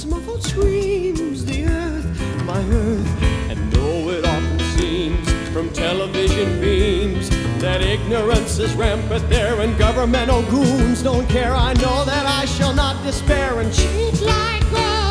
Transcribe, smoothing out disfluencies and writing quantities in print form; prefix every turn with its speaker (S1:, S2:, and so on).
S1: Muffled screams, the earth, my earth. And though it often seems from television beams that ignorance is rampant there and governmental goons don't care, I know that I shall not despair and cheat like gold.